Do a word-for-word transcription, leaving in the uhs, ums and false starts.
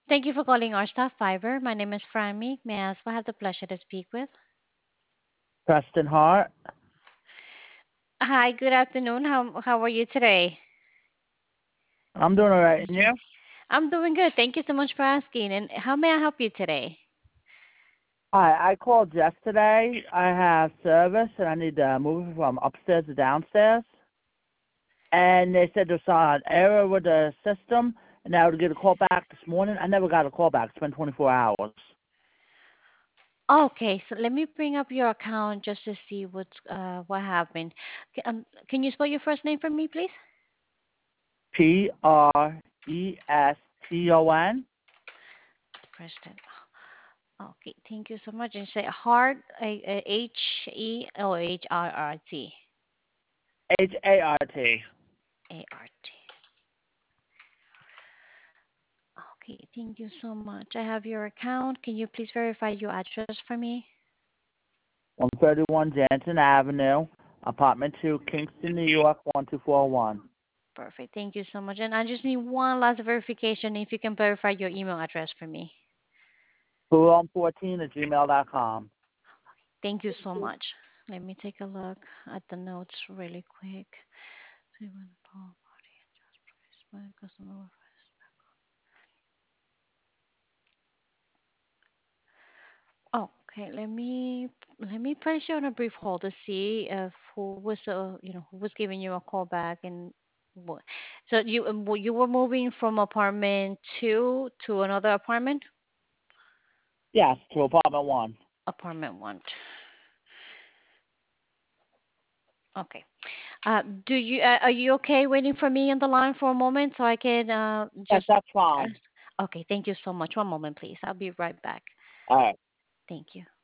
Thank you for calling our staff fiber. My name is Frammy. May I ask who I have the pleasure to speak with? Preston Hart. Hi, good afternoon. How how are you today? I'm doing all right. And you? I'm doing good. Thank you so much for asking. And how may I help you today? Hi, I called yesterday. I have service and I need to move it from upstairs to downstairs. And they said there's an error with the system and I would get a call back this morning. I never got a call back. It's been twenty-four hours. Okay, so let me bring up your account just to see what's uh what happened. Ca- Um, can you spell your first name for me, please? P R E S T O N. Preston. Okay, thank you so much. And say Hart, a- a- H E O H R R T. H A R T. A R T. Okay, thank you so much. I have your account. Can you please verify your address for me? one thirty-one Jansen Avenue, apartment two, Kingston, New York, one two four one. Perfect. Thank you so much. And I just need one last verification if you can verify your email address for me. Coulomb fourteen at gmail dot com. Thank you so much. Let me take a look at the notes really quick. See when Paul party adjust price by customer request. Okay, let me let me place you on a brief hold to see if who was uh, you know who was giving you a call back and what. So you um, you were moving from apartment two to another apartment, Yes, to apartment one. apartment one. Okay. Uh, do you uh, are you okay waiting for me on the line for a moment so I can uh, Yes, just that's uh, fine. okay, thank you so much. One moment, please. I'll be right back. All right. Thank you.